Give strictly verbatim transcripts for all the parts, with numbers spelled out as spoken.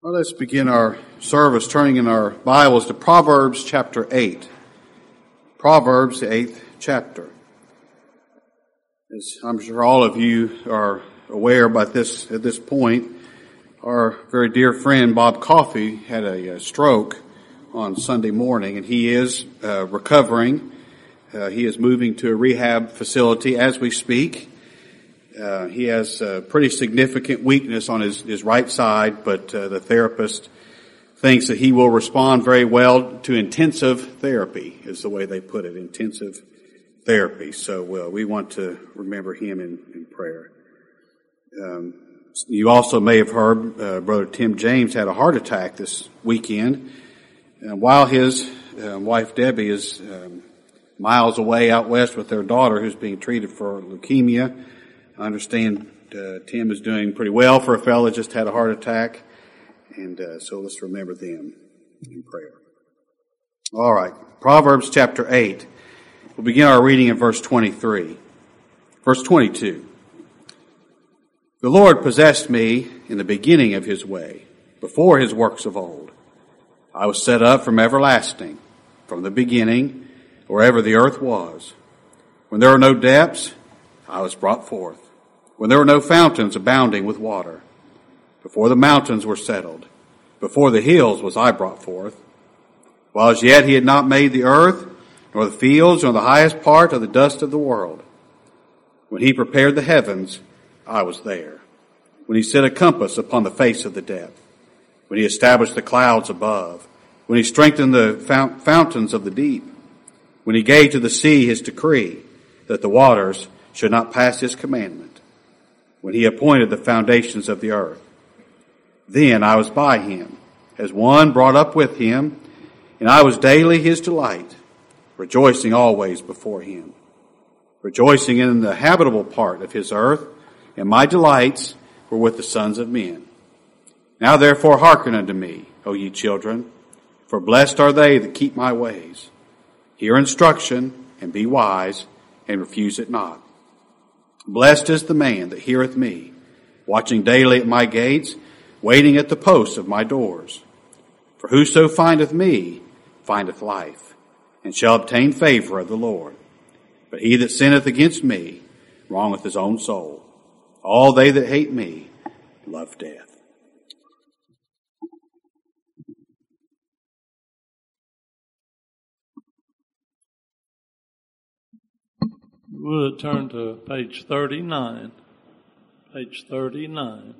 Well, let's begin our service turning in our Bibles to Proverbs chapter eight. Proverbs, the eighth chapter. As I'm sure all of you are aware by this, at this point, our very dear friend Bob Coffey had a, a stroke on Sunday morning, and he is uh, recovering. Uh, he is moving to a rehab facility as we speak. Uh, he has a pretty significant weakness on his, his right side, but uh, the therapist thinks that he will respond very well to intensive therapy, is the way they put it, intensive therapy. So uh, we want to remember him in, in prayer. Um, you also may have heard uh, Brother Tim James had a heart attack this weekend. And while his uh, wife Debbie is um, miles away out west with their daughter who's being treated for leukemia, I understand uh, Tim is doing pretty well for a fellow that just had a heart attack, and uh, so let's remember them in prayer. All right, Proverbs chapter eight. We'll begin our reading in verse twenty-three. Verse twenty-two. The Lord possessed me in the beginning of his way, before his works of old. I was set up from everlasting, from the beginning, wherever the earth was. When there were no depths, I was brought forth. When there were no fountains abounding with water, before the mountains were settled, before the hills was I brought forth. While as yet he had not made the earth, nor the fields, nor the highest part of the dust of the world. When he prepared the heavens, I was there. When he set a compass upon the face of the depth. When he established the clouds above. When he strengthened the fount- fountains of the deep. When he gave to the sea his decree, that the waters should not pass his commandment. When he appointed the foundations of the earth. Then I was by him, as one brought up with him, and I was daily his delight, rejoicing always before him. Rejoicing in the habitable part of his earth, and my delights were with the sons of men. Now therefore hearken unto me, O ye children, for blessed are they that keep my ways. Hear instruction, and be wise, and refuse it not. Blessed is the man that heareth me, watching daily at my gates, waiting at the posts of my doors. For whoso findeth me findeth life, and shall obtain favor of the Lord. But he that sinneth against me wrongeth his own soul. All they that hate me love death. We'll turn to page thirty-nine. Page thirty-nine.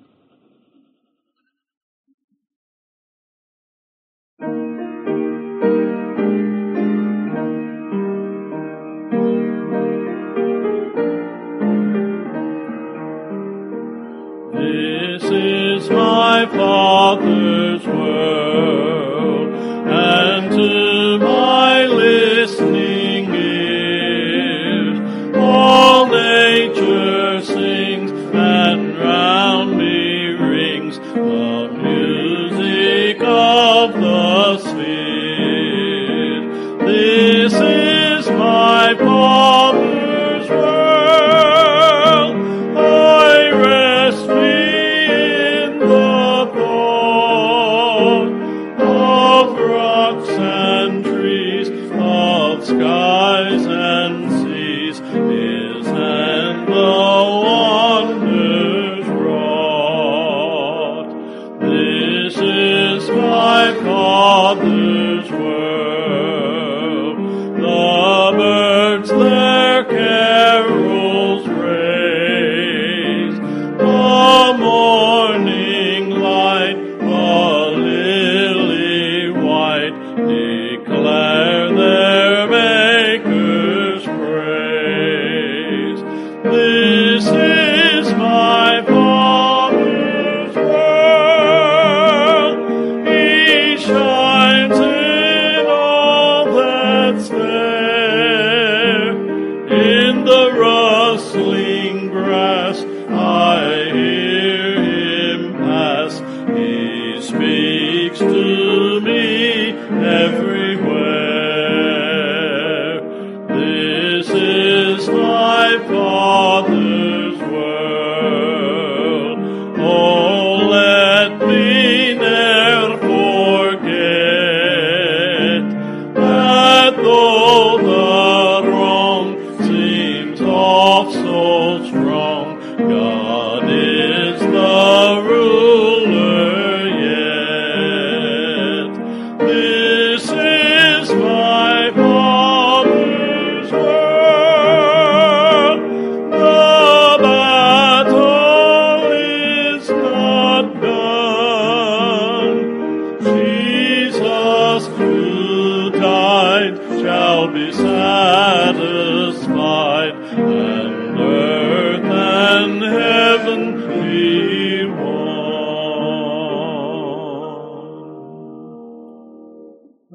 This is my Father's world, and to my listening ears, all nature sings, and round me rings the music of the spheres. This is my Father's world. I rest me in the thought of rocks and trees, of skies and seas. His hand the wonders wrought. This is my Father's world. The birds their carols raise. The morning light, the lily white, declare their Maker's praise. This is my Father's world. He shines in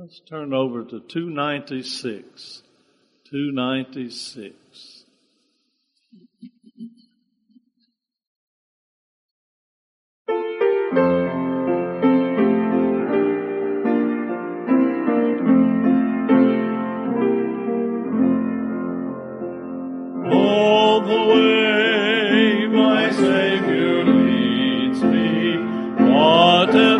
Let's turn over to two ninety-six. two ninety-six. All the way my Savior leads me, what have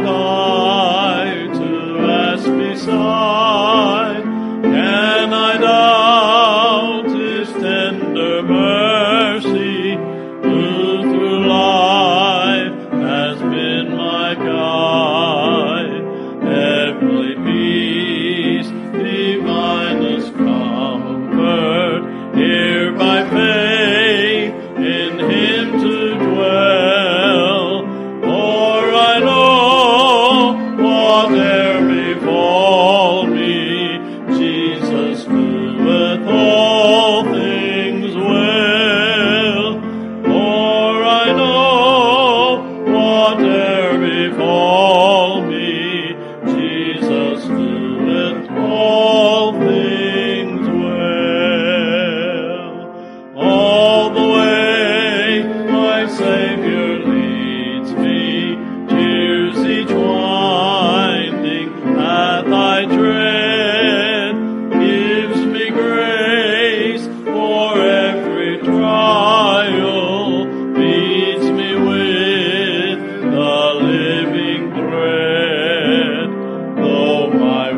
I to ask beside? Can I doubt His tender mercy, who through life has been my guide? Heavenly peace, divinest comfort, here by faith in Him to dwell. For I know whate'er befall me, Jesus doeth all things well. For I know whate'er befall me, Jesus doeth all things well. All the way my Savior leads me, tears each winding path I tread, gives me grace for every trial, feeds me with the living bread. Though my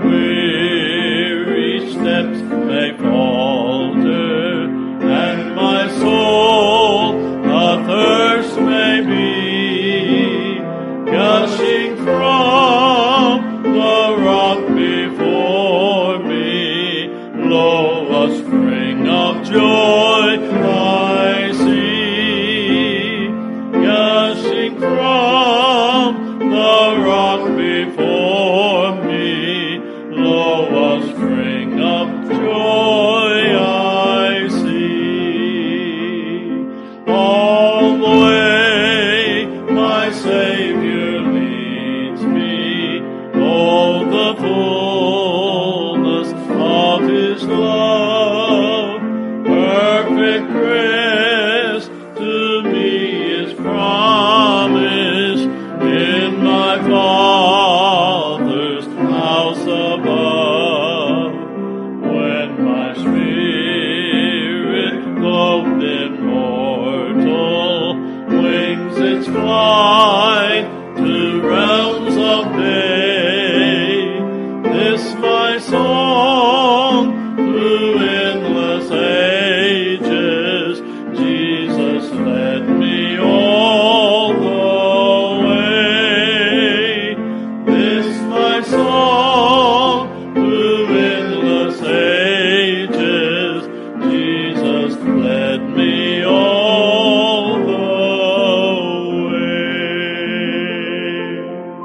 weary steps may falter, and my soul athirst may be, gushing from the rock before me, lo, a spring of joy I see, gushing from the rock before me, lo, a spring of joy I see. All the way my Savior leads me, oh, the fullness of His love, perfect rest to me is promised in my Father's house above. When my spirit, clothed in mortal wings, its flight to realms of day, this my song through endless ages, Jesus led me all the way. This my song through endless ages, Jesus led me all the way.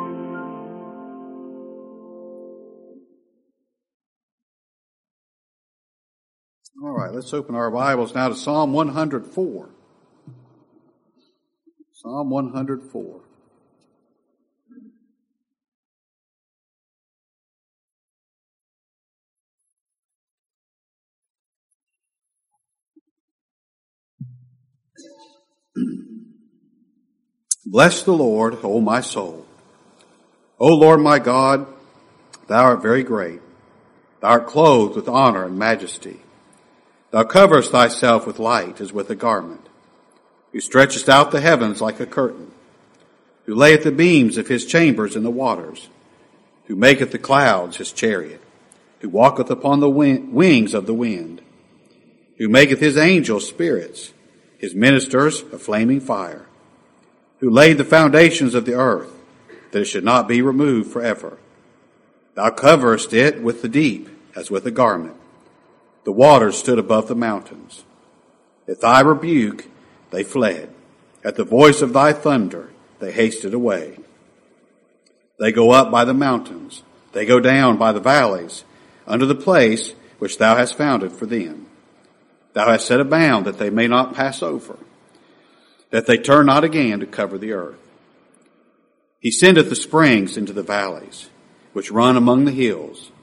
All right, let's open our Bibles now to Psalm one hundred four. Psalm one hundred four. Bless the Lord, O my soul. O Lord my God, Thou art very great. Thou art clothed with honor and majesty. Thou coverest Thyself with light as with a garment. Who stretchest out the heavens like a curtain. Who layeth the beams of His chambers in the waters. Who maketh the clouds His chariot. Who walketh upon the wings of the wind. Who maketh His angels spirits. His ministers a flaming fire. Who laid the foundations of the earth, that it should not be removed forever. Thou coverest it with the deep as with a garment. The waters stood above the mountains. At Thy rebuke they fled. At the voice of Thy thunder they hasted away. They go up by the mountains. They go down by the valleys, unto the place which Thou hast founded for them. Thou hast set a bound that they may not pass over, that they turn not again to cover the earth. He sendeth the springs into the valleys, which run among the hills.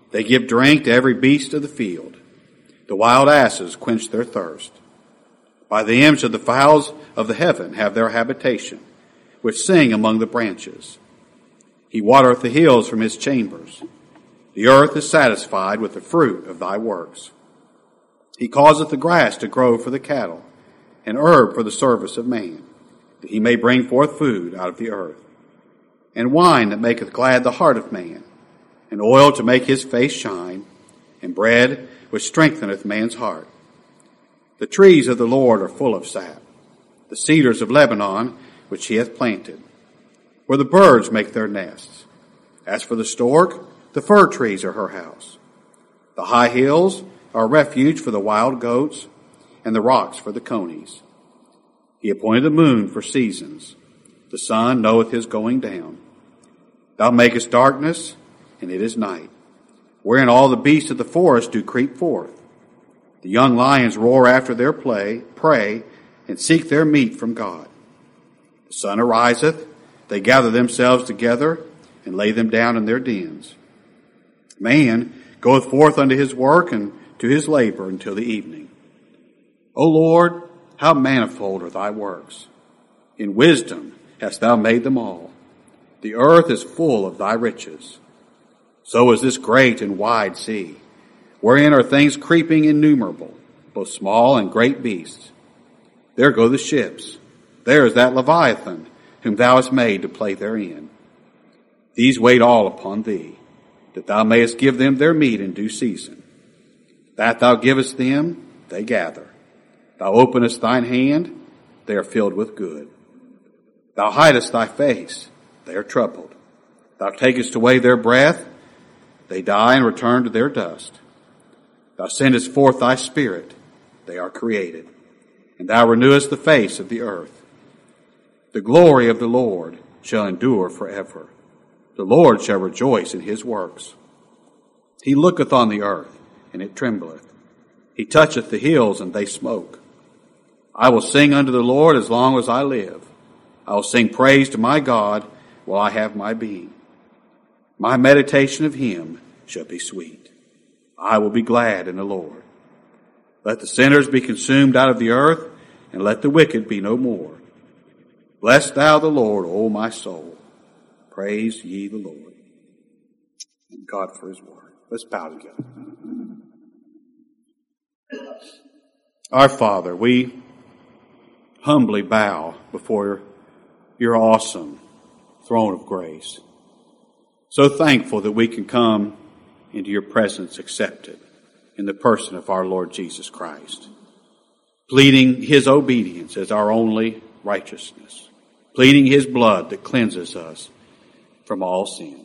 They give drink to every beast of the field. The wild asses quench their thirst. By the image of the fowls of the heaven have their habitation, which sing among the branches. He watereth the hills from his chambers. The earth is satisfied with the fruit of thy works. He causeth the grass to grow for the cattle, and herb for the service of man, that he may bring forth food out of the earth, and wine that maketh glad the heart of man, and oil to make his face shine, and bread which strengtheneth man's heart. The trees of the Lord are full of sap, the cedars of Lebanon which he hath planted, where the birds make their nests. As for the stork, the fir trees are her house. The high hills are a refuge for the wild goats, and the rocks for the conies. He appointed the moon for seasons. The sun knoweth his going down. Thou makest darkness, and it is night, wherein all the beasts of the forest do creep forth. The young lions roar after their play, prey, and seek their meat from God. The sun ariseth, they gather themselves together, and lay them down in their dens. Man goeth forth unto his work and to his labor until the evening. O Lord, how manifold are thy works! In wisdom hast thou made them all. The earth is full of thy riches. So is this great and wide sea, wherein are things creeping innumerable, both small and great beasts. There go the ships. There is that Leviathan, whom thou hast made to play therein. These wait all upon thee, that thou mayest give them their meat in due season. That thou givest them, they gather. Thou openest thine hand, they are filled with good. Thou hidest thy face, they are troubled. Thou takest away their breath, they die and return to their dust. Thou sendest forth thy spirit, they are created, and thou renewest the face of the earth. The glory of the Lord shall endure forever. The Lord shall rejoice in his works. He looketh on the earth, and it trembleth. He toucheth the hills, and they smoke. I will sing unto the Lord as long as I live. I will sing praise to my God while I have my being. My meditation of him shall be sweet. I will be glad in the Lord. Let the sinners be consumed out of the earth, and let the wicked be no more. Bless thou the Lord, O my soul. Praise ye the Lord. Thank God for his word. Let's bow together. Our Father, we humbly bow before your awesome throne of grace. So thankful that we can come into your presence accepted in the person of our Lord Jesus Christ, pleading his obedience as our only righteousness, pleading his blood that cleanses us from all sin.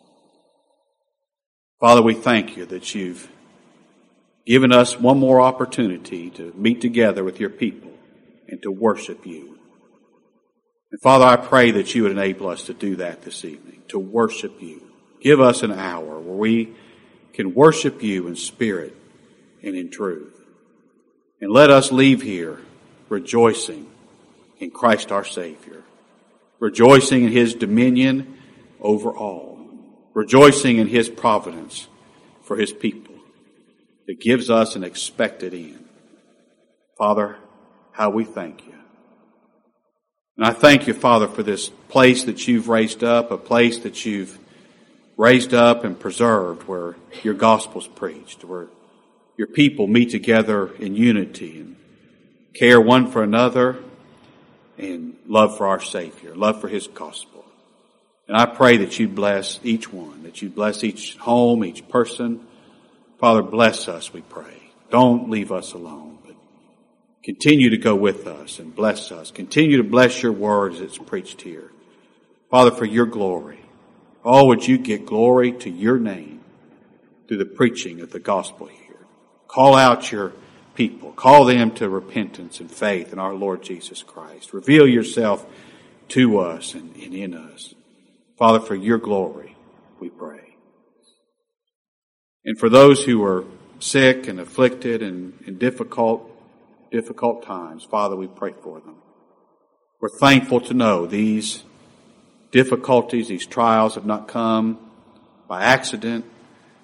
Father, we thank you that you've given us one more opportunity to meet together with your people and to worship you. And Father, I pray that you would enable us to do that this evening, to worship you. Give us an hour where we can worship you in spirit and in truth. And let us leave here rejoicing in Christ our Savior, rejoicing in his dominion over all, rejoicing in his providence for his people that gives us an expected end. Father, how we thank you. And I thank you, Father, for this place that you've raised up, a place that you've raised up and preserved where your gospel's preached, where your people meet together in unity and care one for another and love for our Savior, love for his gospel. And I pray that you bless each one, that you bless each home, each person. Father, bless us, we pray. Don't leave us alone, but continue to go with us and bless us. Continue to bless your word as it's preached here. Father, for your glory. Oh, would you get glory to your name through the preaching of the gospel here. Call out your people. Call them to repentance and faith in our Lord Jesus Christ. Reveal yourself to us and, and in us. Father, for your glory, we pray. And for those who are sick and afflicted and in difficult, difficult times, Father, we pray for them. We're thankful to know these difficulties, these trials have not come by accident,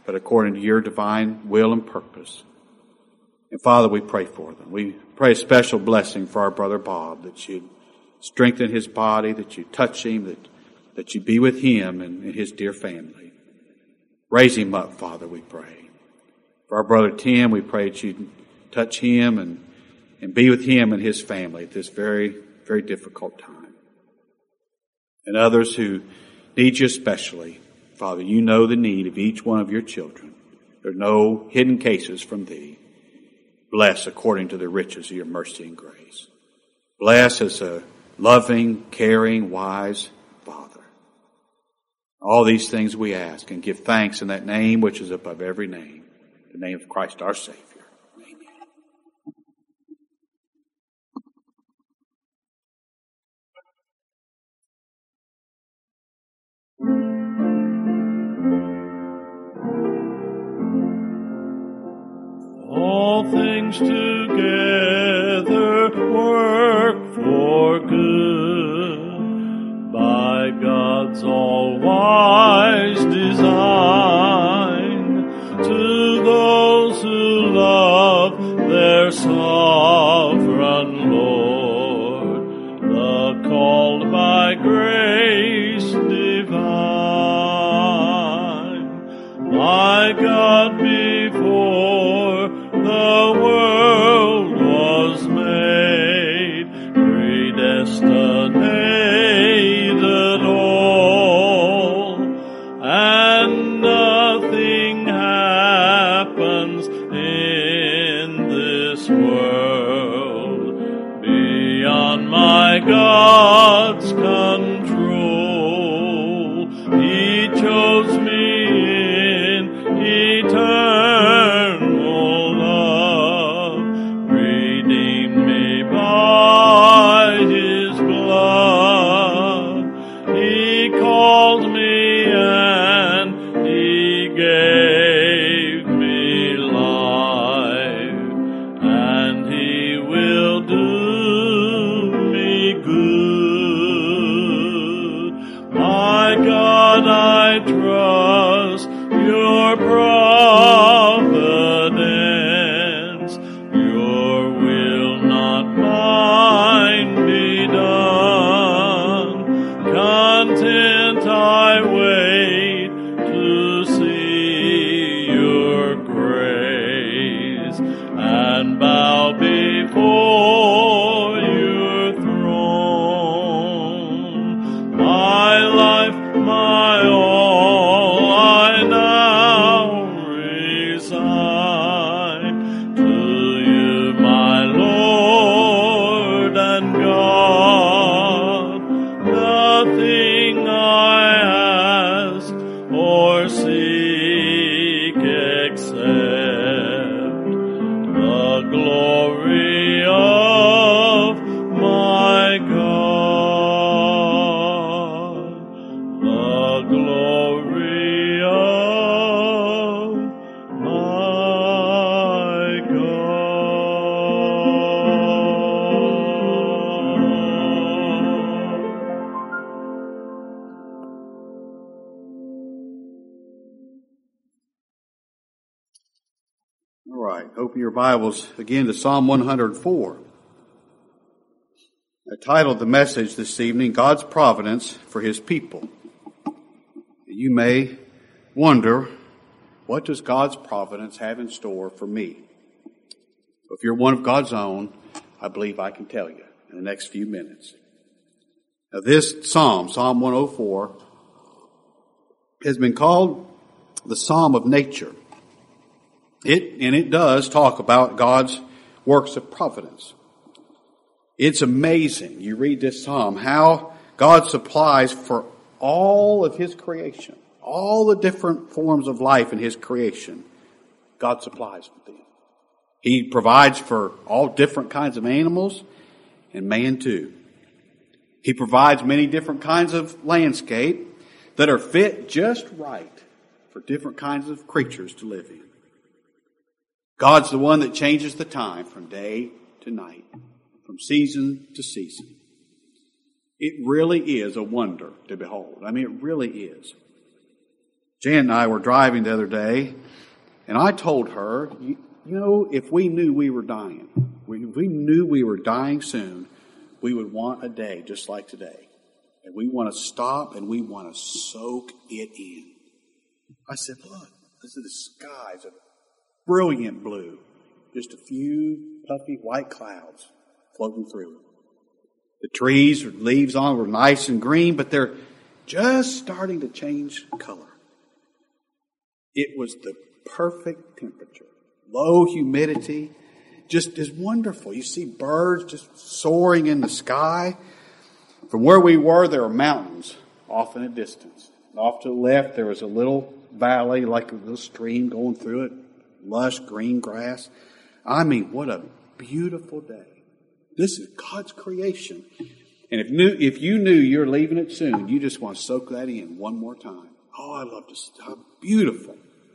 but according to your divine will and purpose. And Father, we pray for them. We pray a special blessing for our brother Bob, that you'd strengthen his body, that you touch him, that, that you be with him and, and his dear family. Raise him up, Father, we pray. For our brother Tim, we pray that you'd touch him and, and be with him and his family at this very, very difficult time. And others who need you especially, Father, you know the need of each one of your children. There are no hidden cases from thee. Bless according to the riches of your mercy and grace. Bless as a loving, caring, wise Father. All these things we ask and give thanks in that name which is above every name, the name of Christ our Savior. All things together work for good by God's all-wise design to those who love their sovereign Lord, the called by grace divine. My God, before the world was made, predestinated all, and nothing happens in this world beyond my God's control. He chose me in eternal love, redeemed me by his blood. He called me and he gave me life, and he will do me good. My God, I trust your providence. Your will, not mine, be done. Content I wait to see your grace and bow before your throne. My life, my all, I now resign to you, my Lord and God. Nothing I ask or seek except the glory of my God, the glory of my God. All right, open your Bibles again to Psalm one hundred four. I titled the message this evening, God's Providence for His People. You may wonder, what does God's providence have in store for me? If you're one of God's own, I believe I can tell you in the next few minutes. Now this psalm, Psalm one oh four, has been called the Psalm of Nature. It, and it does talk about God's works of providence. It's amazing, you read this psalm, how God supplies for all of His creation, all the different forms of life in His creation. God supplies for them. He provides for all different kinds of animals and man too. He provides many different kinds of landscape that are fit just right for different kinds of creatures to live in. God's the one that changes the time from day to night, from season to season. It really is a wonder to behold. I mean, it really is. Jan and I were driving the other day, and I told her, you, you know, if we knew we were dying, if we knew we were dying soon, we would want a day just like today. And we want to stop and we want to soak it in. I said, look, this is the skies of brilliant blue. Just a few puffy white clouds floating through it. The trees with leaves on were nice and green, but they're just starting to change color. It was the perfect temperature. Low humidity. Just is wonderful. You see birds just soaring in the sky. From where we were, there were mountains off in a distance. Off to the left, there was a little valley, like a little stream going through it. Lush green grass. I mean, what a beautiful day. This is God's creation. And if knew, if you knew you're leaving it soon, you just want to soak that in one more time. Oh, I love this. How beautiful.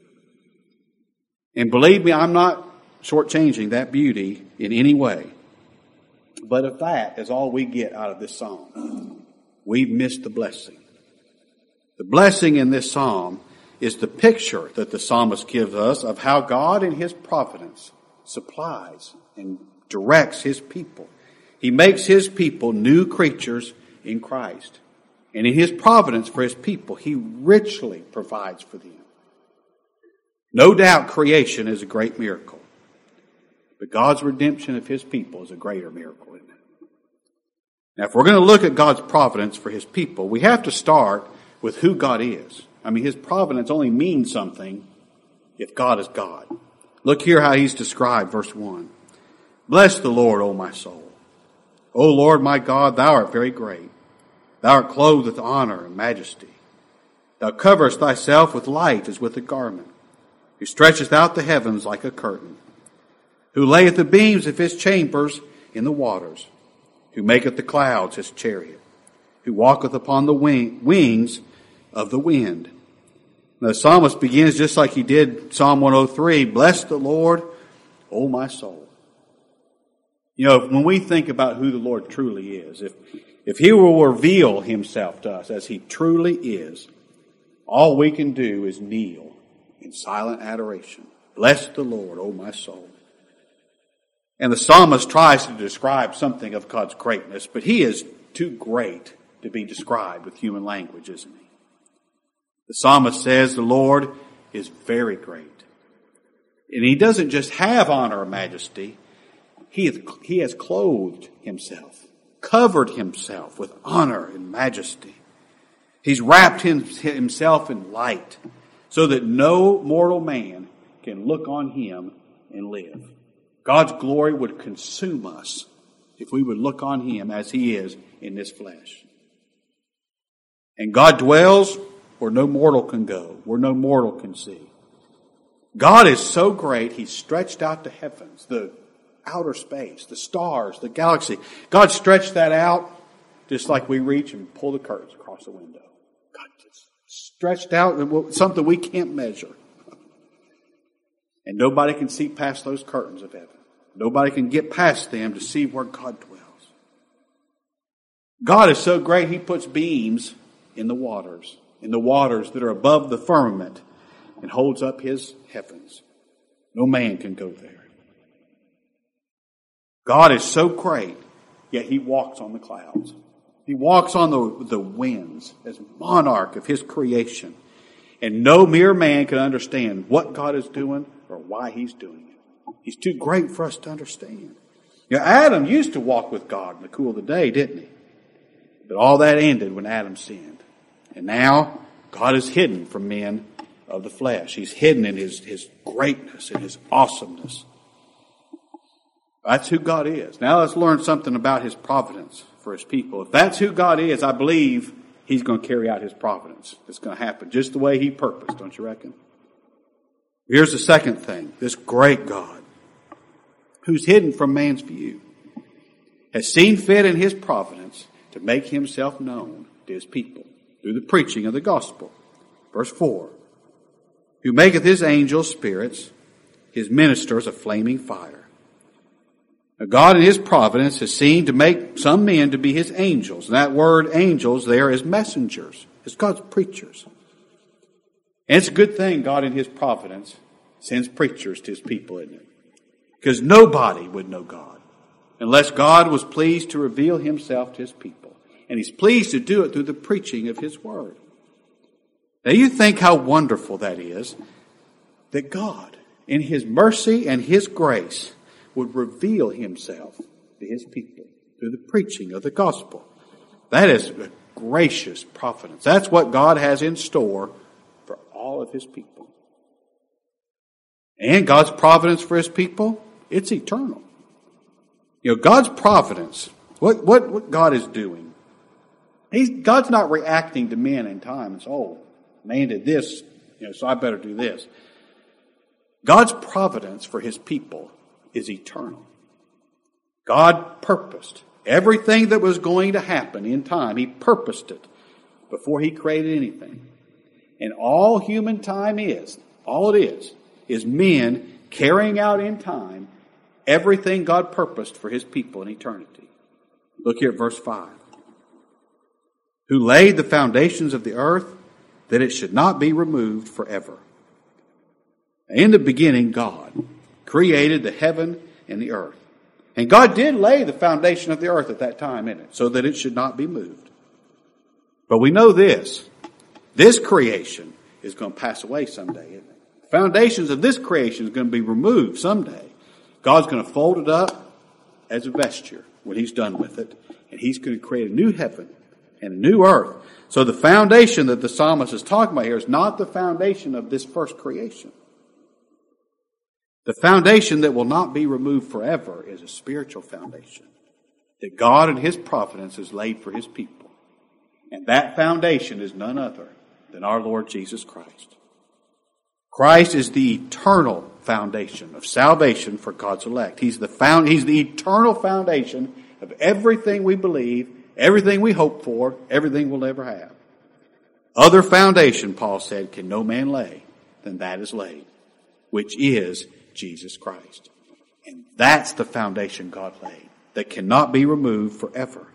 And believe me, I'm not shortchanging that beauty in any way. But if that is all we get out of this psalm, we've missed the blessing. The blessing in this psalm is the picture that the psalmist gives us of how God in His providence supplies and directs His people. He makes His people new creatures in Christ. And in His providence for His people, He richly provides for them. No doubt creation is a great miracle. But God's redemption of His people is a greater miracle, isn't it? Now, if we're going to look at God's providence for His people, we have to start with who God is. I mean, His providence only means something if God is God. Look here how He's described, verse one. Bless the Lord, O my soul. O Lord my God, Thou art very great. Thou art clothed with honor and majesty. Thou coverest Thyself with light as with a garment. Who stretcheth out the heavens like a curtain. Who layeth the beams of His chambers in the waters. Who maketh the clouds His chariot. Who walketh upon the wing, wings of the wind. Now, the psalmist begins just like he did Psalm one oh three. Bless the Lord, O my soul. You know, when we think about who the Lord truly is, if, if He will reveal Himself to us as He truly is, all we can do is kneel in silent adoration. Bless the Lord, O my soul. And the psalmist tries to describe something of God's greatness, but He is too great to be described with human language, isn't He? The psalmist says the Lord is very great. And He doesn't just have honor and majesty. He has, he has clothed Himself, covered Himself with honor and majesty. He's wrapped Himself in light so that no mortal man can look on Him and live. God's glory would consume us if we would look on Him as He is in this flesh. And God dwells where no mortal can go, where no mortal can see. God is so great, He's stretched out the heavens, the outer space, the stars, the galaxy. God stretched that out just like we reach and pull the curtains across the window. God just stretched out something we can't measure. And nobody can see past those curtains of heaven. Nobody can get past them to see where God dwells. God is so great, He puts beams in the waters, in the waters that are above the firmament, and holds up His heavens. No man can go there. God is so great, yet He walks on the clouds. He walks on the, the winds as monarch of His creation. And no mere man can understand what God is doing or why He's doing it. He's too great for us to understand. You know, Adam used to walk with God in the cool of the day, didn't he? But all that ended when Adam sinned. And now God is hidden from men of the flesh. He's hidden in His, His greatness and His awesomeness. That's who God is. Now let's learn something about His providence for His people. If that's who God is, I believe He's going to carry out His providence. It's going to happen just the way He purposed, don't you reckon? Here's the second thing. This great God, who's hidden from man's view, has seen fit in His providence to make Himself known to His people through the preaching of the gospel. Verse four, who maketh His angels spirits, His ministers a flaming fire. Now God in His providence has seen to make some men to be His angels. And that word angels there is messengers. It's God's preachers. And it's a good thing God in His providence sends preachers to His people, isn't it? Because nobody would know God unless God was pleased to reveal Himself to His people. And He's pleased to do it through the preaching of His Word. Now you think how wonderful that is, that God, in His mercy and His grace, would reveal Himself to His people through the preaching of the gospel. That is a gracious providence. That's what God has in store for all of His people. And God's providence for His people, it's eternal. You know, God's providence, what, what, what God is doing, He's, God's not reacting to men in time and saying, oh, man did this, you know, so I better do this. God's providence for His people is eternal. God purposed everything that was going to happen in time. He purposed it before He created anything. And all human time is, all it is, is men carrying out in time everything God purposed for His people in eternity. Look here at verse five. Who laid the foundations of the earth, that it should not be removed forever. In the beginning, God created the heaven and the earth. And God did lay the foundation of the earth at that time in it, so that it should not be moved. But we know this. This creation is going to pass away someday, isn't it? The foundations of this creation is going to be removed someday. God's going to fold it up as a vesture when He's done with it. And He's going to create a new heaven and a new earth. So the foundation that the psalmist is talking about here is not the foundation of this first creation. The foundation that will not be removed forever is a spiritual foundation that God in His providence has laid for His people. And that foundation is none other than our Lord Jesus Christ. Christ is the eternal foundation of salvation for God's elect. He's the found, He's the eternal foundation of everything we believe, everything we hope for, everything we'll ever have. Other foundation, Paul said, can no man lay than that is laid, which is Jesus Christ. And that's the foundation God laid that cannot be removed forever.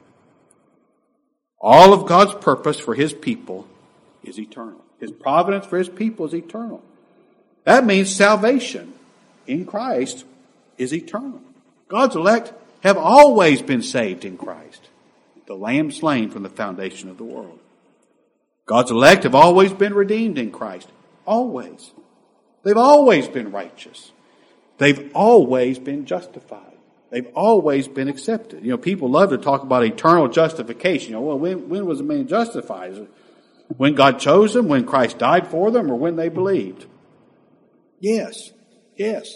All of God's purpose for His people is eternal. His providence for His people is eternal. That means salvation in Christ is eternal. God's elect have always been saved in Christ, the Lamb slain from the foundation of the world. God's elect have always been redeemed in Christ. Always. They've always been righteous. They've always been justified. They've always been accepted. You know, people love to talk about eternal justification. You know, well, when, when was a man justified? Is it when God chose them, when Christ died for them, or when they believed? Yes, yes.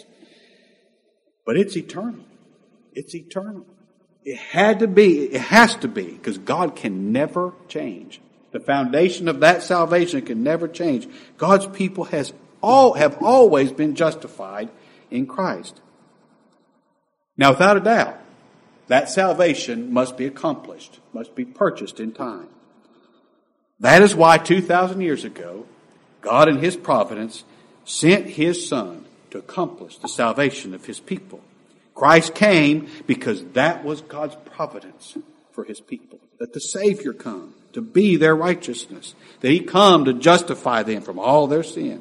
But it's eternal. It's eternal. It had to be, it has to be, because God can never change. The foundation of that salvation can never change. God's people has all have always been justified in Christ. Now, without a doubt, that salvation must be accomplished, must be purchased in time. That is why two thousand years ago, God in His providence sent His Son to accomplish the salvation of His people. Christ came because that was God's providence for His people. That the Savior come to be their righteousness. That He come to justify them from all their sin.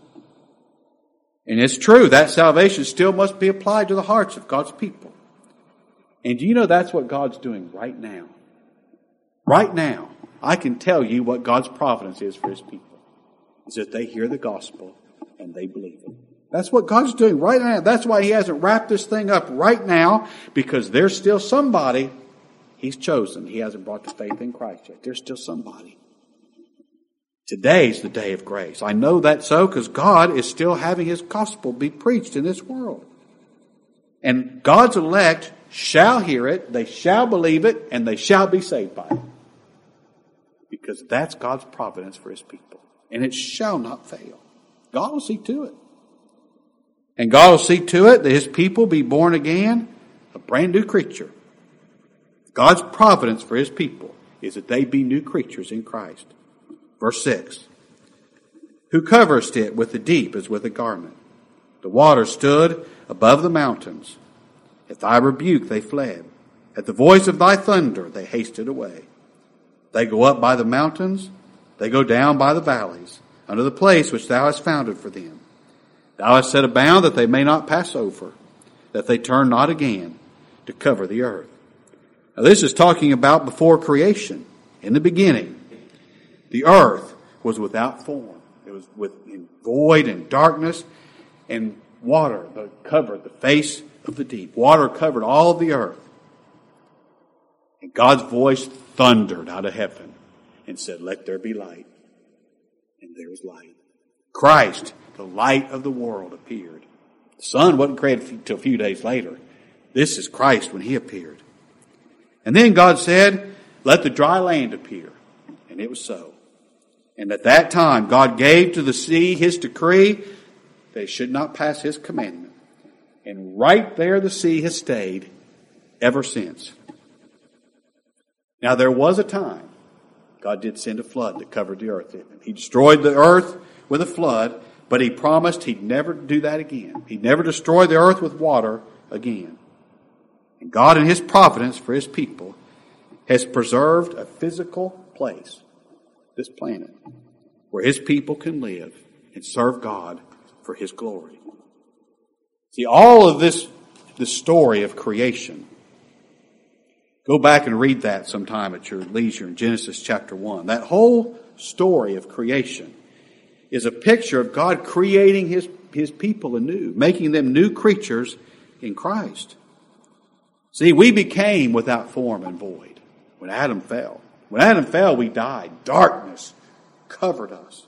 And it's true, that salvation still must be applied to the hearts of God's people. And do you know that's what God's doing right now? Right now, I can tell you what God's providence is for His people. Is that they hear the gospel and they believe it. That's what God's doing right now. That's why He hasn't wrapped this thing up right now, because there's still somebody He's chosen. He hasn't brought to faith in Christ yet. There's still somebody. Today's the day of grace. I know that so because God is still having His gospel be preached in this world. And God's elect shall hear it, they shall believe it, and they shall be saved by it. Because that's God's providence for His people. And it shall not fail. God will see to it. And God will see to it that His people be born again, a brand new creature. God's providence for His people is that they be new creatures in Christ. Verse six. Who coverest it with the deep as with a garment. The water stood above the mountains. At Thy rebuke they fled. At the voice of Thy thunder they hasted away. They go up by the mountains. They go down by the valleys. unto the place which thou hast founded for them. Thou hast set a bound that they may not pass over, that they turn not again to cover the earth. Now this is talking about before creation. In the beginning, the earth was without form. It was with in void and darkness, and water covered the face of the deep. Water covered all of the earth. And God's voice thundered out of heaven and said, "Let there be light." And there was light. Christ, the light of the world, appeared. The sun wasn't created until a few days later. This is Christ when he appeared. And then God said, "Let the dry land appear." And it was so. And at that time, God gave to the sea his decree that it should not pass his commandment. And right there the sea has stayed ever since. Now there was a time God did send a flood that covered the earth. He destroyed the earth with a flood, but he promised he'd never do that again. He'd never destroy the earth with water again. And God in his providence for his people has preserved a physical place, this planet, where his people can live and serve God for his glory. See, all of this, this story of creation, go back and read that sometime at your leisure in Genesis chapter one. That whole story of creation is a picture of God creating his, his people anew, making them new creatures in Christ. See, we became without form and void when Adam fell. When Adam fell, we died. Darkness covered us.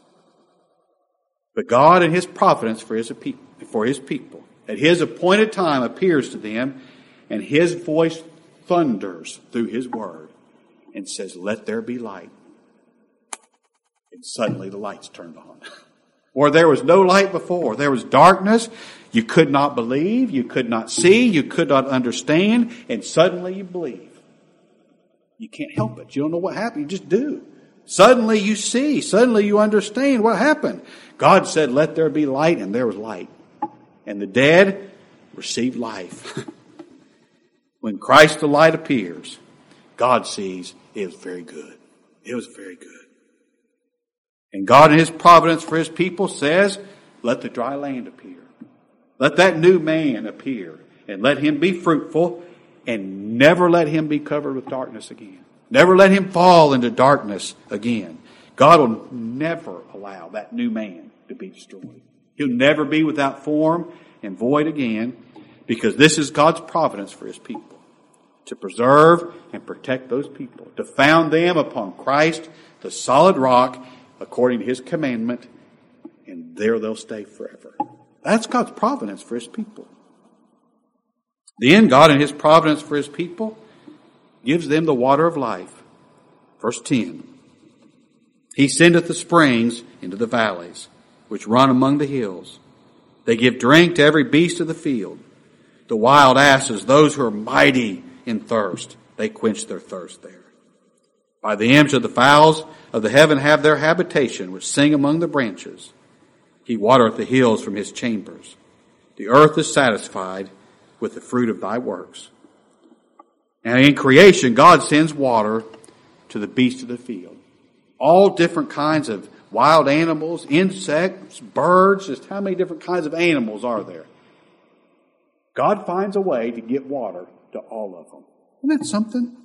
But God in his providence for his, for his people, at his appointed time appears to them, and his voice thunders through his word and says, "Let there be light." And suddenly the lights turned on. Or there was no light before. There was darkness. You could not believe. You could not see. You could not understand. And suddenly you believe. You can't help it. You don't know what happened. You just do. Suddenly you see. Suddenly you understand what happened. God said, "Let there be light," and there was light. And the dead received life. When Christ the light appears, God sees it was very good. It was very good. And God in his providence for his people says, "Let the dry land appear." Let that new man appear, and let him be fruitful, and never let him be covered with darkness again. Never let him fall into darkness again. God will never allow that new man to be destroyed. He'll never be without form and void again, because this is God's providence for his people, to preserve and protect those people, to found them upon Christ, the solid rock, according to his commandment, and there they'll stay forever. That's God's providence for his people. Then God in his providence for his people gives them the water of life. Verse ten. He sendeth the springs into the valleys, which run among the hills. They give drink to every beast of the field. The wild asses, those who are mighty in thirst, they quench their thirst there. By the image of the fowls of the heaven have their habitation, which sing among the branches. He watereth the hills from his chambers. The earth is satisfied with the fruit of thy works. And in creation, God sends water to the beasts of the field. All different kinds of wild animals, insects, birds. Just how many different kinds of animals are there? God finds a way to get water to all of them. Isn't that something?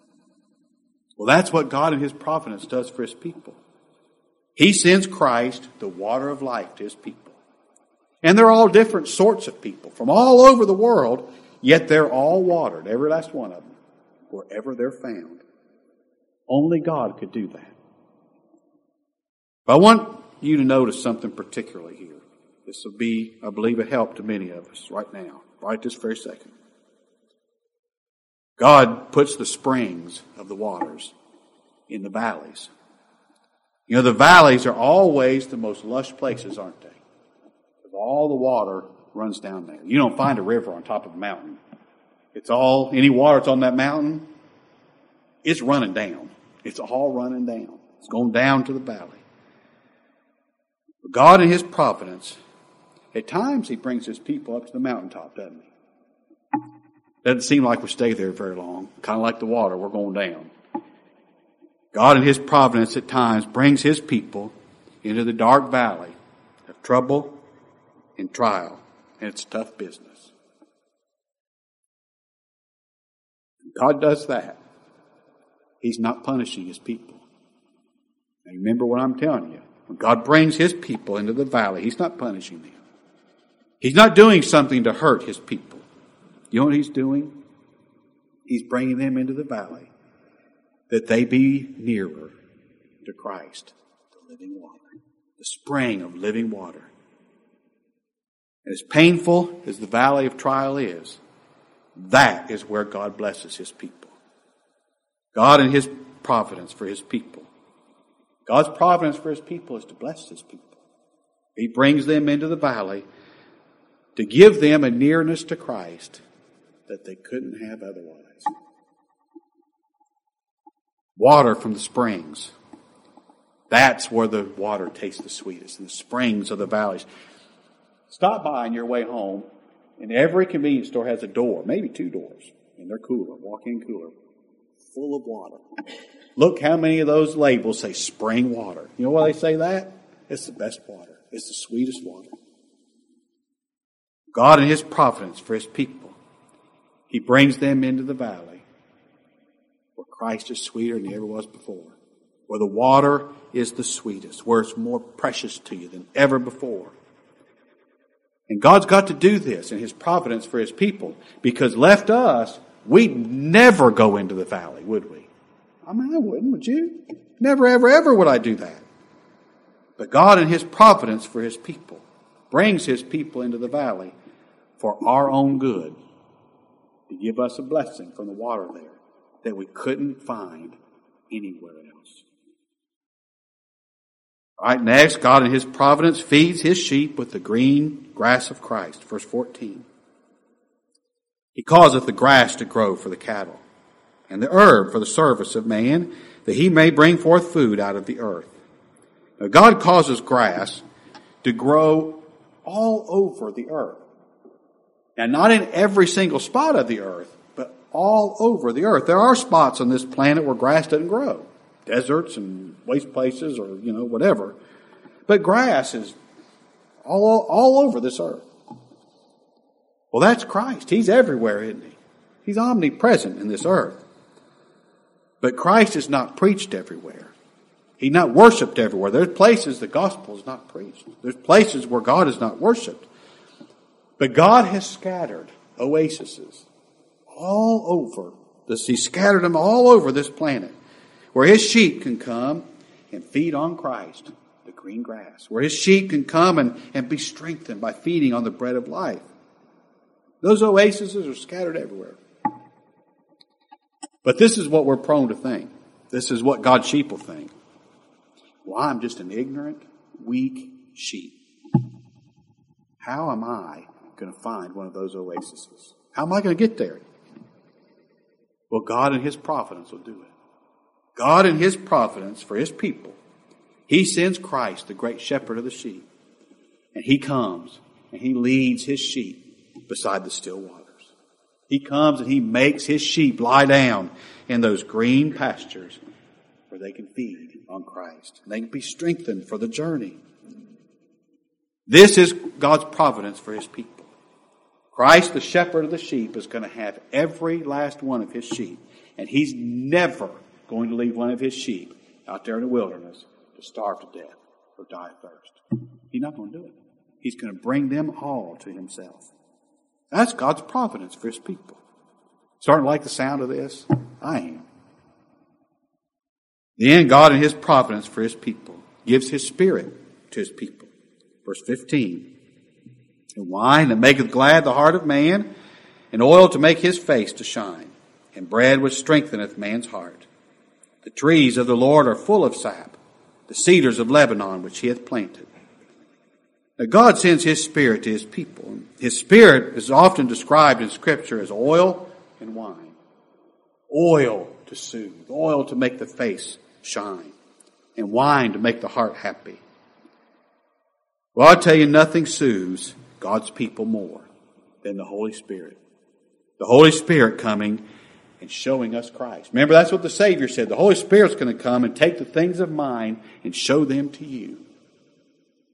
Well, that's what God in his providence does for his people. He sends Christ, the water of life, to his people. And they're all different sorts of people from all over the world, yet they're all watered, every last one of them, wherever they're found. Only God could do that. But I want you to notice something particularly here. This will be, I believe, a help to many of us right now, right this very second. God puts the springs of the waters in the valleys. You know, the valleys are always the most lush places, aren't they? Because all the water runs down there. You don't find a river on top of a mountain. It's all, any water that's on that mountain, it's running down. It's all running down. It's going down to the valley. But God in his providence, at times he brings his people up to the mountaintop, doesn't he? Doesn't seem like we stay there very long. Kind of like the water, we're going down. God in his providence at times brings his people into the dark valley of trouble and trial. And it's tough business. God does that. He's not punishing His people. Now remember what I'm telling you. When God brings His people into the valley, He's not punishing them. He's not doing something to hurt His people. You know what He's doing? He's bringing them into the valley that they be nearer to Christ, the living water, the spring of living water. And as painful as the valley of trial is, that is where God blesses His people. God and His providence for His people. God's providence for His people is to bless His people. He brings them into the valley to give them a nearness to Christ that they couldn't have otherwise. Water from the springs. That's where the water tastes the sweetest, in the springs of the valleys. Stop by on your way home, and every convenience store has a door, maybe two doors, in their cooler, walk-in cooler, full of water. Look how many of those labels say spring water. You know why they say that? It's the best water. It's the sweetest water. God in His providence for His people, He brings them into the valley where Christ is sweeter than He ever was before, where the water is the sweetest, where it's more precious to you than ever before. And God's got to do this in His providence for His people, because left us, we'd never go into the valley, would we? I mean, I wouldn't, would you? Never, ever, ever would I do that. But God in His providence for His people brings His people into the valley for our own good, to give us a blessing from the water there that we couldn't find anywhere else. All right, next, God in His providence feeds His sheep with the green grass of Christ. Verse fourteen. He causeth the grass to grow for the cattle, and the herb for the service of man, that he may bring forth food out of the earth. Now, God causes grass to grow all over the earth. Now, not in every single spot of the earth, but all over the earth. There are spots on this planet where grass doesn't grow. Deserts and waste places, or, you know, whatever. But grass is all, all over this earth. Well, that's Christ. He's everywhere, isn't He? He's omnipresent in this earth. But Christ is not preached everywhere. He's not worshipped everywhere. There's places the gospel is not preached. There's places where God is not worshipped. But God has scattered oases all over this. He scattered them all over this planet, where His sheep can come and feed on Christ, the green grass. Where His sheep can come and, and be strengthened by feeding on the bread of life. Those oases are scattered everywhere. But this is what we're prone to think. This is what God's sheep will think. Well, I'm just an ignorant, weak sheep. How am I going to find one of those oases? How am I going to get there? Well, God in His providence will do it. God in His providence for His people, He sends Christ, the great shepherd of the sheep. And He comes and He leads His sheep beside the still waters. He comes and He makes His sheep lie down in those green pastures where they can feed on Christ. And they can be strengthened for the journey. This is God's providence for His people. Christ, the shepherd of the sheep, is going to have every last one of His sheep. And He's never going to leave one of His sheep out there in the wilderness to starve to death or die of thirst. He's not going to do it. He's going to bring them all to Himself. That's God's providence for His people. Starting to like the sound of this? I am. Then God in His providence for His people gives His Spirit to His people. Verse fifteen. And wine that maketh glad the heart of man, and oil to make his face to shine, and bread which strengtheneth man's heart. The trees of the Lord are full of sap, the cedars of Lebanon which He hath planted. Now God sends His Spirit to His people. His Spirit is often described in Scripture as oil and wine. Oil to soothe, oil to make the face shine, and wine to make the heart happy. Well, I'll tell you, nothing soothes God's people more than the Holy Spirit. The Holy Spirit coming and showing us Christ. Remember, that's what the Savior said. The Holy Spirit's going to come and take the things of mine and show them to you.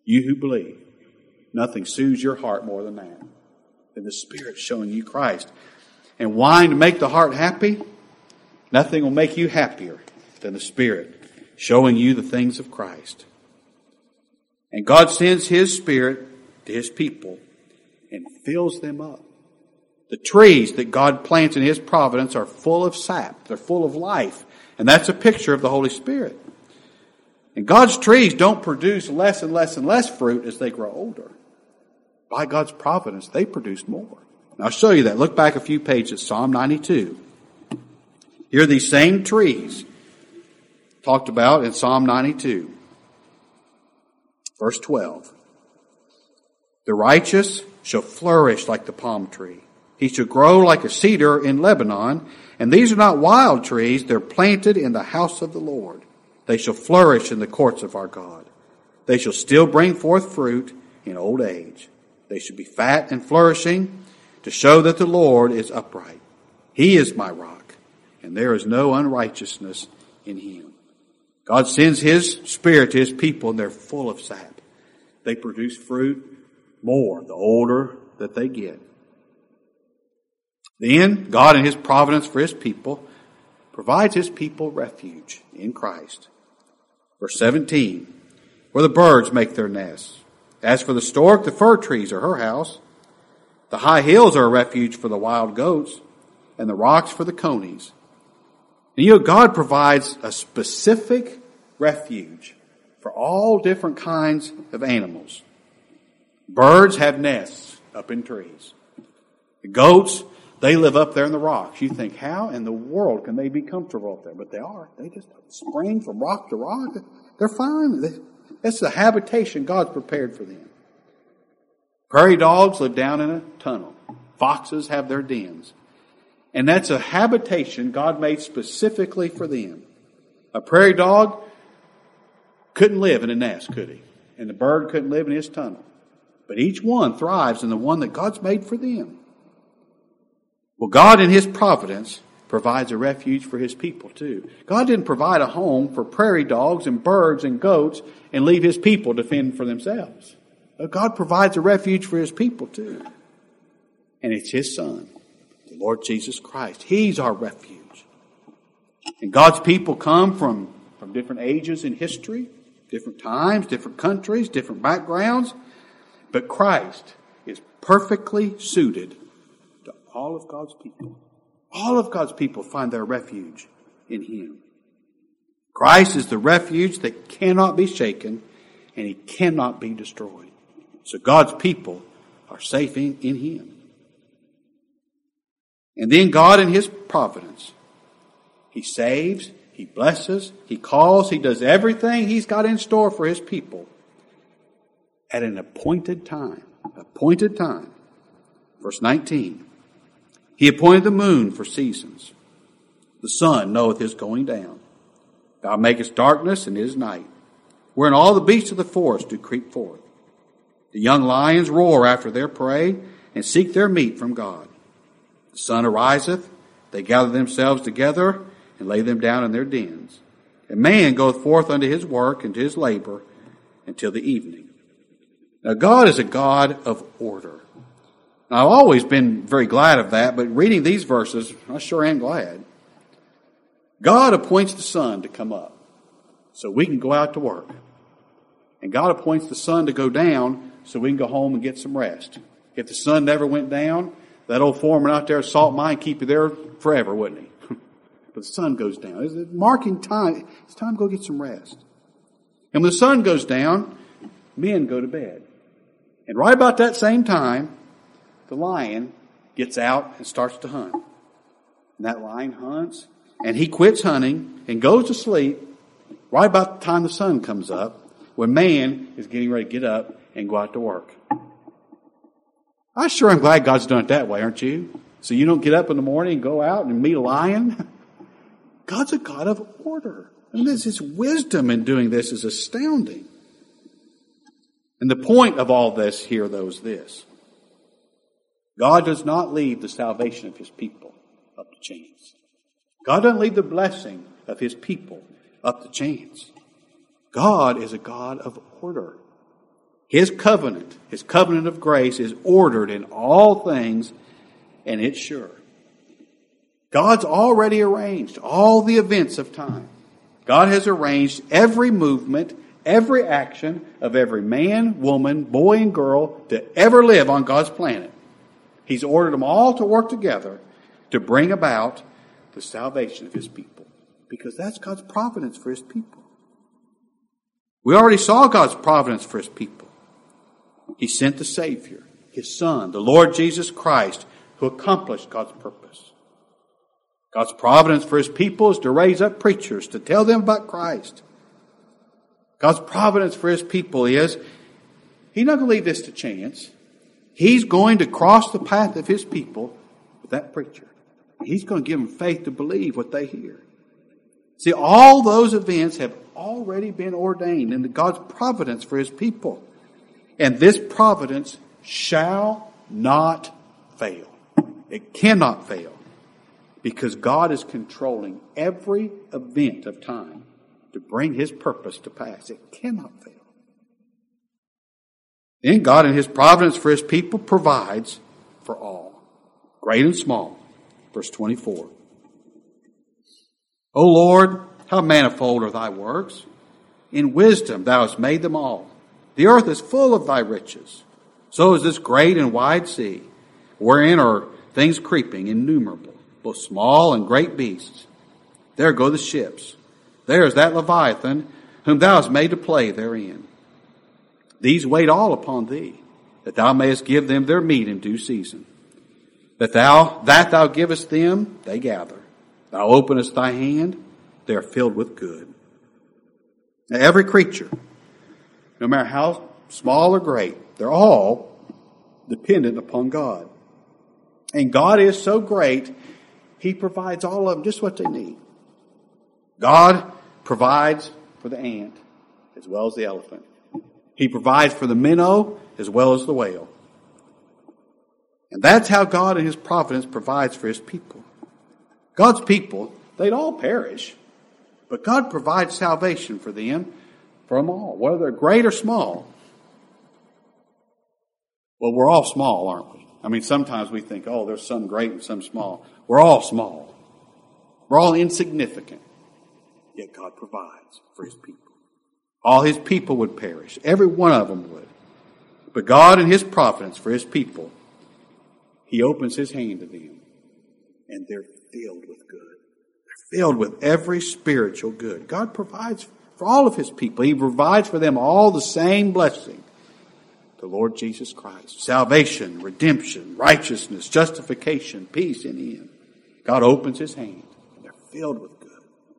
You who believe, nothing soothes your heart more than that, than the Spirit showing you Christ. And wine to make the heart happy? Nothing will make you happier than the Spirit showing you the things of Christ. And God sends His Spirit to His people and fills them up. The trees that God plants in His providence are full of sap. They're full of life. And that's a picture of the Holy Spirit. And God's trees don't produce less and less and less fruit as they grow older. By God's providence, they produce more. And I'll show you that. Look back a few pages, Psalm ninety-two. Here are these same trees talked about in Psalm ninety-two. Verse twelve. The righteous shall flourish like the palm tree. He shall grow like a cedar in Lebanon. And these are not wild trees. They're planted in the house of the Lord. They shall flourish in the courts of our God. They shall still bring forth fruit in old age. They shall be fat and flourishing to show that the Lord is upright. He is my rock, and there is no unrighteousness in Him. God sends His Spirit to His people, and they're full of sap. They produce fruit more the older that they get. Then, God in His providence for His people provides His people refuge in Christ. Verse seventeen, where the birds make their nests. As for the stork, the fir trees are her house. The high hills are a refuge for the wild goats, and the rocks for the conies. And you know, God provides a specific refuge for all different kinds of animals. Birds have nests up in trees. The goats, they live up there in the rocks. You think, how in the world can they be comfortable up there? But they are. They just spring from rock to rock. They're fine. That's the habitation God's prepared for them. Prairie dogs live down in a tunnel. Foxes have their dens. And that's a habitation God made specifically for them. A prairie dog couldn't live in a nest, could he? And the bird couldn't live in his tunnel. But each one thrives in the one that God's made for them. Well, God in His providence provides a refuge for His people too. God didn't provide a home for prairie dogs and birds and goats and leave His people to fend for themselves. God provides a refuge for His people too. And it's His Son, the Lord Jesus Christ. He's our refuge. And God's people come from, from different ages in history, different times, different countries, different backgrounds. But Christ is perfectly suited to all of God's people. All of God's people find their refuge in Him. Christ is the refuge that cannot be shaken, and He cannot be destroyed. So God's people are safe in, in Him. And then God in His providence, He saves, He blesses, He calls, He does everything He's got in store for His people at an appointed time. Appointed time. Verse nineteen. He appointed the moon for seasons. The sun knoweth his going down. Thou makest darkness, and it is night. Wherein all the beasts of the forest do creep forth. The young lions roar after their prey, and seek their meat from God. The sun ariseth, they gather themselves together, and lay them down in their dens. And man goeth forth unto his work and to his labor until the evening. Now God is a God of order. Now, I've always been very glad of that, but reading these verses, I sure am glad. God appoints the sun to come up so we can go out to work. And God appoints the sun to go down so we can go home and get some rest. If the sun never went down, that old foreman out there at Salt Mine keep you there forever, wouldn't he? But the sun goes down. It's marking time. It's time to go get some rest. And when the sun goes down, men go to bed. And right about that same time, the lion gets out and starts to hunt. And that lion hunts, and he quits hunting and goes to sleep right about the time the sun comes up, when man is getting ready to get up and go out to work. I sure am glad God's done it that way, aren't you? So you don't get up in the morning and go out and meet a lion. God's a God of order. And this His wisdom in doing this is astounding. And the point of all this here, though, is this. God does not leave the salvation of His people up to chance. God doesn't leave the blessing of His people up to chance. God is a God of order. His covenant, His covenant of grace is ordered in all things, and it's sure. God's already arranged all the events of time. God has arranged every movement, every action of every man, woman, boy, and girl to ever live on God's planet. He's ordered them all to work together to bring about the salvation of His people, because that's God's providence for His people. We already saw God's providence for His people. He sent the Savior, His Son, the Lord Jesus Christ, who accomplished God's purpose. God's providence for His people is to raise up preachers to tell them about Christ. God's providence for His people is, He's not going to leave this to chance. He's going to cross the path of His people with that preacher. He's going to give them faith to believe what they hear. See, all those events have already been ordained in God's providence for His people. And this providence shall not fail. It cannot fail, because God is controlling every event of time to bring His purpose to pass. It cannot fail. Then God, in His providence for His people, provides for all, great and small. Verse twenty-four. O Lord, how manifold are Thy works! In wisdom Thou hast made them all. The earth is full of Thy riches. So is this great and wide sea, wherein are things creeping, innumerable, both small and great beasts. There go the ships. There is that Leviathan, whom Thou hast made to play therein. These wait all upon Thee, that Thou mayest give them their meat in due season. That Thou, that Thou givest them, they gather. Thou openest Thy hand, they are filled with good. Now, every creature, no matter how small or great, they're all dependent upon God. And God is so great, He provides all of them just what they need. God provides for the ant as well as the elephant. He provides for the minnow as well as the whale. And that's how God in His providence provides for His people. God's people, they'd all perish, but God provides salvation for them, for them all, whether they're great or small. Well, we're all small, aren't we? I mean, sometimes we think, oh, there's some great and some small. We're all small. We're all insignificant. Yet God provides for His people. All His people would perish. Every one of them would. But God in His providence for His people, He opens His hand to them. And they're filled with good. They're filled with every spiritual good. God provides for all of His people. He provides for them all the same blessing. The Lord Jesus Christ. Salvation, redemption, righteousness, justification, peace in Him. God opens His hand. And they're filled with good.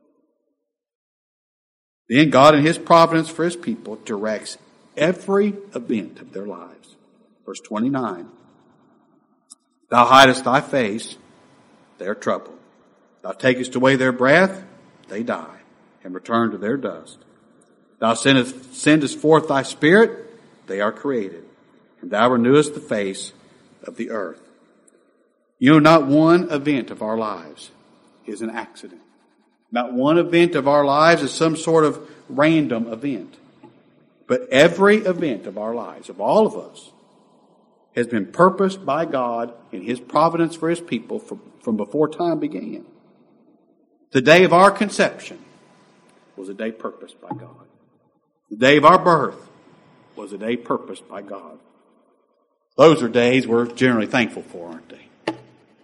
Then God in His providence for His people directs every event of their lives. Verse twenty-nine. Thou hidest Thy face, they are troubled. Thou takest away their breath, they die, and return to their dust. Thou sendest, sendest forth Thy Spirit, they are created, and Thou renewest the face of the earth. You know, not one event of our lives is an accident. Not one event of our lives is some sort of random event. But every event of our lives, of all of us, has been purposed by God in His providence for His people from, from before time began. The day of our conception was a day purposed by God. The day of our birth was a day purposed by God. Those are days we're generally thankful for, aren't they?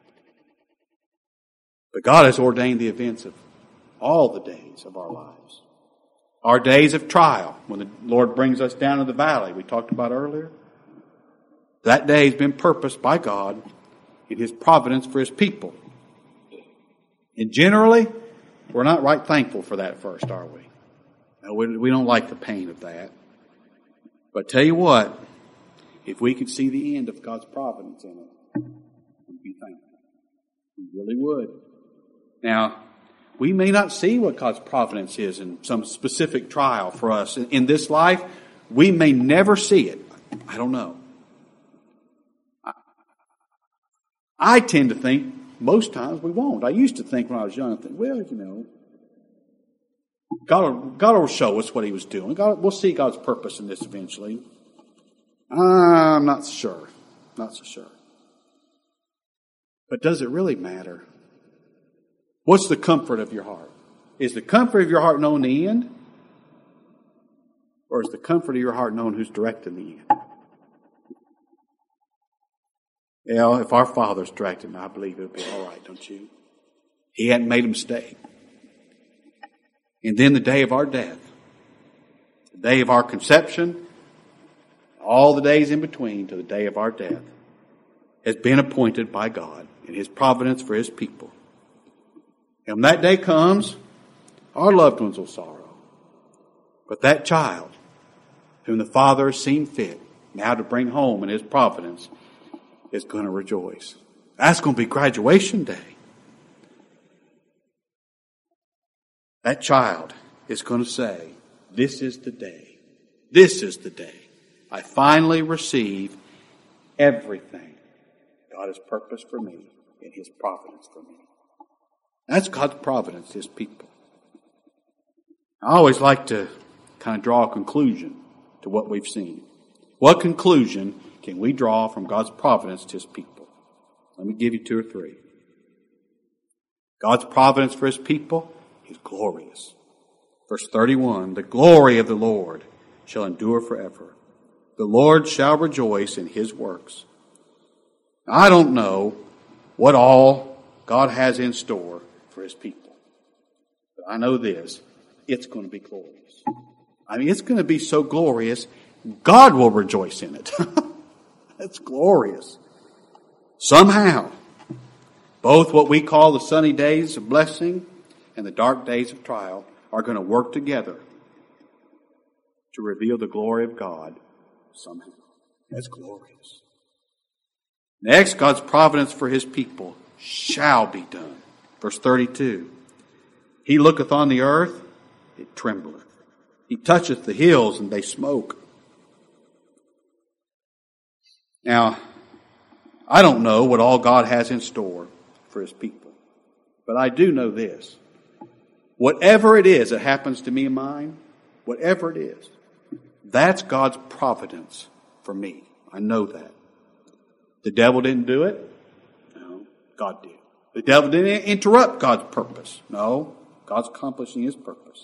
But God has ordained the events of all the days of our lives. Our days of trial, when the Lord brings us down to the valley we talked about earlier. That day has been purposed by God in His providence for His people. And generally, we're not right thankful for that first, are we? No, we, we don't like the pain of that. But tell you what, if we could see the end of God's providence in it, we'd be thankful. We really would. Now, we may not see what God's providence is in some specific trial for us in this life. We may never see it. I don't know. I, I tend to think most times we won't. I used to think when I was young, I think, well, you know, God will, God will show us what He was doing. God, we'll see God's purpose in this eventually. I'm not sure. Not so sure. But does it really matter? What's the comfort of your heart? Is the comfort of your heart known the end? Or is the comfort of your heart known who's directing the end? Yeah, if our Father's directing, I believe it'll be all right, don't you? He hadn't made a mistake. And then the day of our death, the day of our conception, all the days in between to the day of our death, has been appointed by God in His providence for His people. And when that day comes, our loved ones will sorrow. But that child, whom the Father has seen fit now to bring home in His providence, is going to rejoice. That's going to be graduation day. That child is going to say, this is the day. This is the day I finally receive everything God has purposed for me in His providence for me. That's God's providence, His people. I always like to kind of draw a conclusion to what we've seen. What conclusion can we draw from God's providence to His people? Let me give you two or three. God's providence for His people is glorious. Verse thirty-one, the glory of the Lord shall endure forever. The Lord shall rejoice in His works. I don't know what all God has in store for His people. But I know this, it's going to be glorious. I mean, it's going to be so glorious, God will rejoice in it. That's glorious. Somehow, both what we call the sunny days of blessing and the dark days of trial are going to work together to reveal the glory of God somehow. That's glorious. Next, God's providence for His people shall be done. Verse thirty-two. He looketh on the earth, it trembleth. He toucheth the hills, and they smoke. Now, I don't know what all God has in store for His people. But I do know this. Whatever it is that happens to me and mine, whatever it is, that's God's providence for me. I know that. The devil didn't do it. No, God did. The devil didn't interrupt God's purpose. No, God's accomplishing His purpose.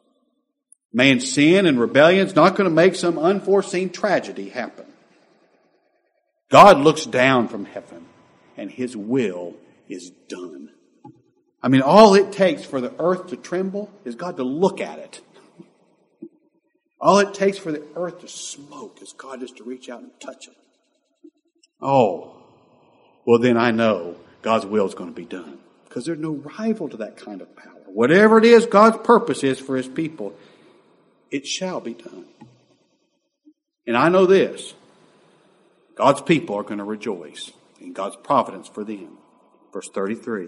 Man's sin and rebellion is not going to make some unforeseen tragedy happen. God looks down from heaven and His will is done. I mean, all it takes for the earth to tremble is God to look at it. All it takes for the earth to smoke is God just to reach out and touch it. Oh, well then I know God's will is going to be done. Because there's no rival to that kind of power. Whatever it is God's purpose is for His people, it shall be done. And I know this. God's people are going to rejoice in God's providence for them. Verse thirty-three.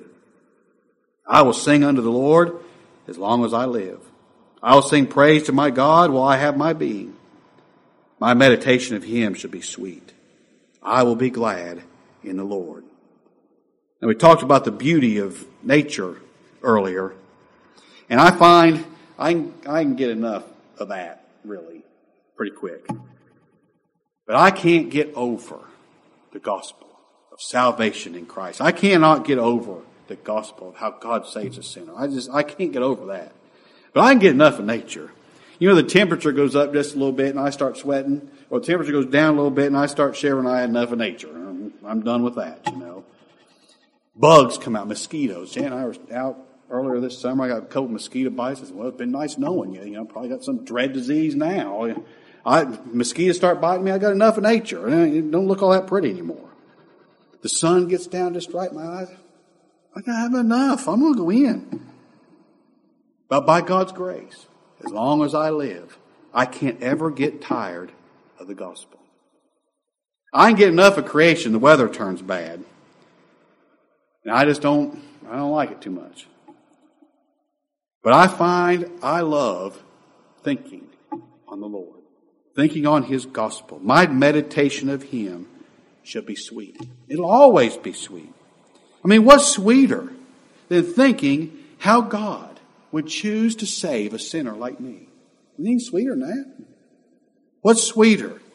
I will sing unto the Lord as long as I live. I will sing praise to my God while I have my being. My meditation of Him shall be sweet. I will be glad in the Lord. Now we talked about the beauty of nature earlier. And I find I can, I can get enough of that, really, pretty quick. But I can't get over the gospel of salvation in Christ. I cannot get over the gospel of how God saves a sinner. I just, I can't get over that. But I can get enough of nature. You know, the temperature goes up just a little bit and I start sweating. Or the temperature goes down a little bit and I start shivering. I had enough of nature. I'm, I'm done with that, you know. Bugs come out, mosquitoes. Jan and I were out earlier this summer. I got a couple of mosquito bites. I said, well, it's been nice knowing you. You know, probably got some dread disease now. I, mosquitoes start biting me. I got enough of nature. It don't look all that pretty anymore. The sun gets down just right in my eyes. I gotta have enough. I'm going to go in. But by God's grace, as long as I live, I can't ever get tired of the gospel. I can get enough of creation, the weather turns bad. And I just don't, I don't like it too much. But I find I love thinking on the Lord. Thinking on His gospel. My meditation of Him shall be sweet. It'll always be sweet. I mean, what's sweeter than thinking how God would choose to save a sinner like me? Anything sweeter than that? What's sweeter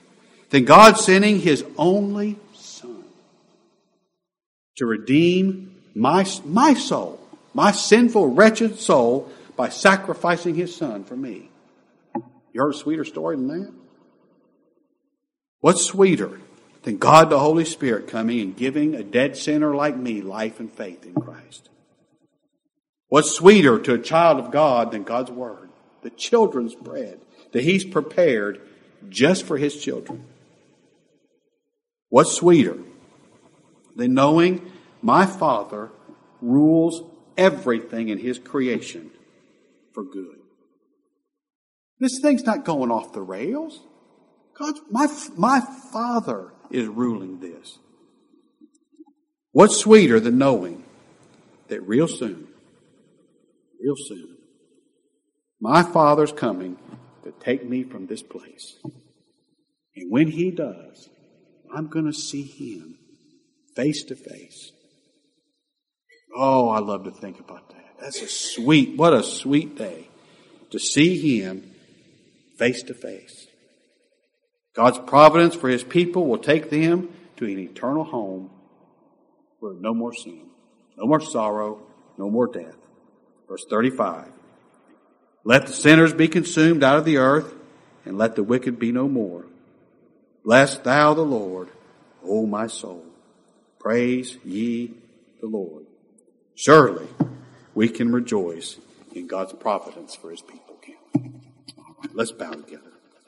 than God sending His only Son to redeem my, my soul, my sinful, wretched soul, by sacrificing His Son for me. You heard a sweeter story than that? What's sweeter than God the Holy Spirit coming and giving a dead sinner like me life and faith in Christ? What's sweeter to a child of God than God's Word, the children's bread that He's prepared just for His children? What's sweeter than knowing my Father rules everything in His creation for good? This thing's not going off the rails. God's, my, my Father is ruling this. What's sweeter than knowing that real soon, real soon, my Father's coming to take me from this place. And when He does, I'm going to see Him face to face. Oh, I love to think about that. That's a sweet, what a sweet day to see Him face to face. God's providence for His people will take them to an eternal home where no more sin, no more sorrow, no more death. Verse thirty-five. Let the sinners be consumed out of the earth, and let the wicked be no more. Bless thou the Lord, O my soul. Praise ye the Lord. Surely we can rejoice in God's providence for His people. All right, let's bow together.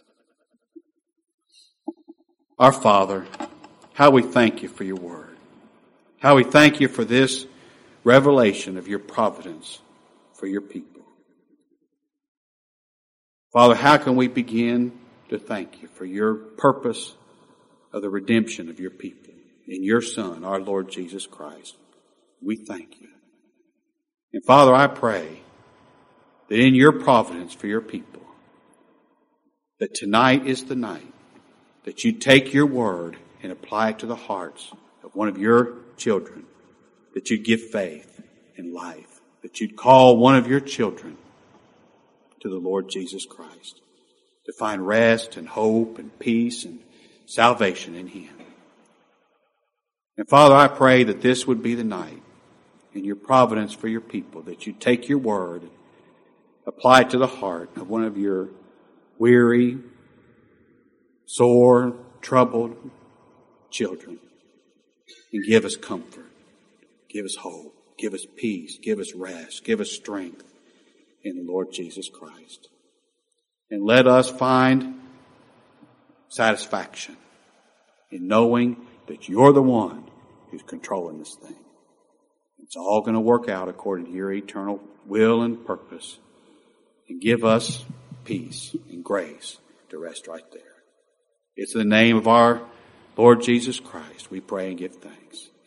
Our Father, how we thank You for Your word. How we thank You for this revelation of Your providence for Your people. Father, how can we begin to thank You for Your purpose of the redemption of Your people in Your Son, our Lord Jesus Christ? We thank You. And Father, I pray that in Your providence for Your people, that tonight is the night that You take Your word and apply it to the hearts of one of Your children, that You'd give faith and life, that You'd call one of Your children to the Lord Jesus Christ, to find rest and hope and peace and salvation in Him. And Father, I pray that this would be the night in Your providence for Your people, that You take Your word, apply it to the heart of one of Your weary, sore, troubled children, and give us comfort, give us hope, give us peace, give us rest, give us strength in the Lord Jesus Christ. And let us find satisfaction in knowing that You're the one who's controlling this thing. It's all going to work out according to Your eternal will and purpose, and give us peace and grace to rest right there. It's in the name of our Lord Jesus Christ we pray and give thanks.